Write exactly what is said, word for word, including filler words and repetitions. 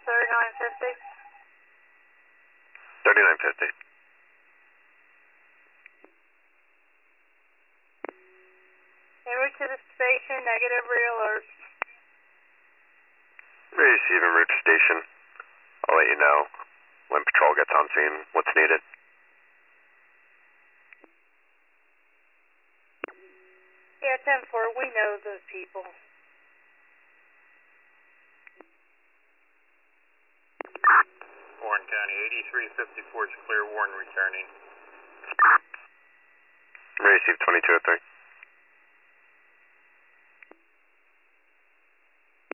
thirty-nine fifty. thirty-nine fifty. En route to the station, negative re-alert. Receive en route to station. I'll let you know when patrol gets on scene, what's needed. Yeah, ten four, we know those people. Warren County, eighty-three fifty-four is clear, Warren returning. Receive twenty-two oh three.